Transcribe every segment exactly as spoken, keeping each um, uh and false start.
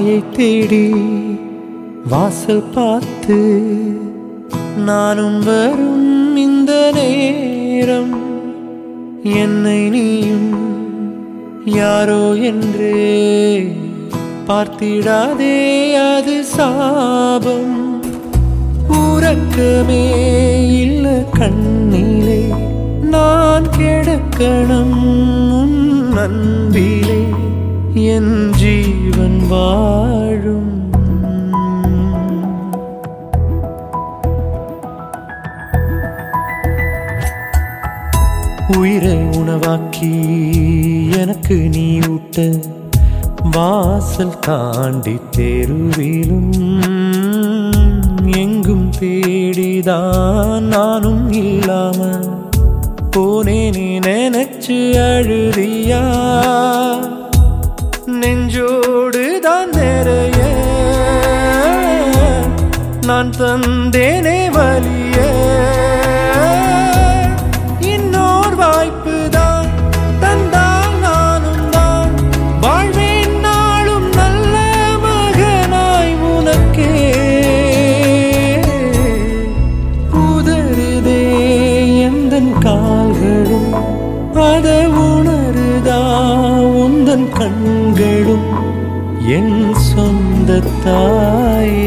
தாயை தேடி வாசல் பார்த்து நானும் வரும் இந்த நேரம் என்னை நீயும் யாரோ என்றே பார்த்திடாதே, அது சாபம். உறக்கமே இல்ல கண்ணிலே நான் கிடக்கணும் உன் அன்பிலே என் ஜீவன் வாழும். உயிரை உணவாக்கி எனக்கு நீ ஊட்ட வாசல் தாண்டி தெருவிலும் எங்கும் தேடிதான் நானும் இல்லாம போனேனே நினைச்சு அழுதியா. நெஞ்சோடு தான் நிறைய நான் தந்தேனே வலிய. இன்னொரு வாய்ப்பு தான் தந்தால் நானும் தான் வாழ்வேன் நாளும் நல்ல மகனாய் உனக்கே. உதறுதே எந்தன் கால்களும் அத உணருதா உந்தன் கண்களும் என் சொந்த தாயே.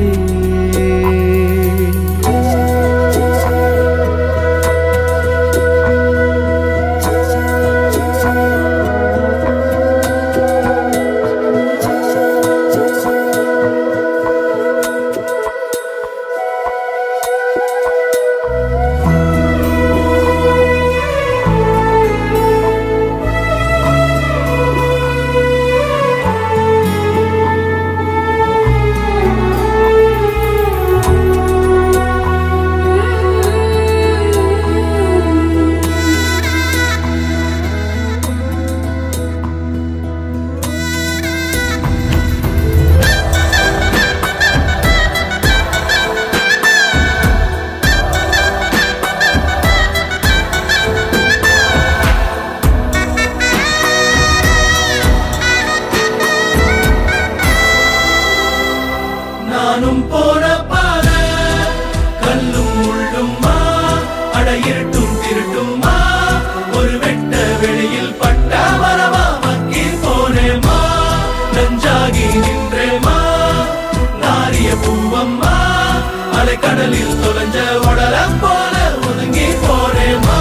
நானும் போன பாத கல்லும் முள்ளும்மா, அட இருட்டும் திருட்டும்மா, ஒரு வெட்ட வெளியில் பட்ட மரமா மக்கி போனேமா. நஞ்சாகி நின்றேமா நாரிய பூவம்மா, அலை கடலில் தொலைஞ்ச உடலம் போல ஒதுங்கி போனேமா.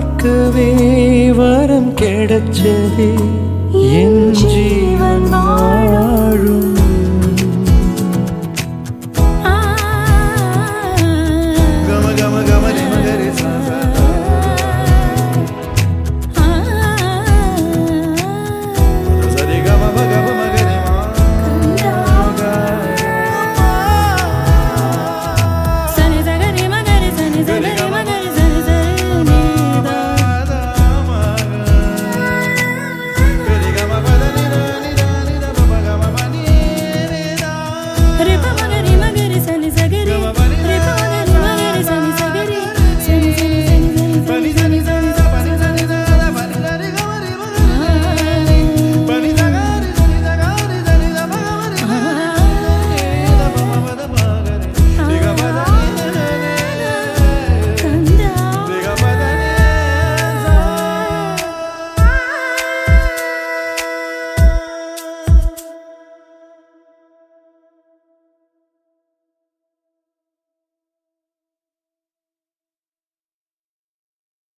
பார்க்கவே வரம் கிடைச்சதே என் ஜீவன்.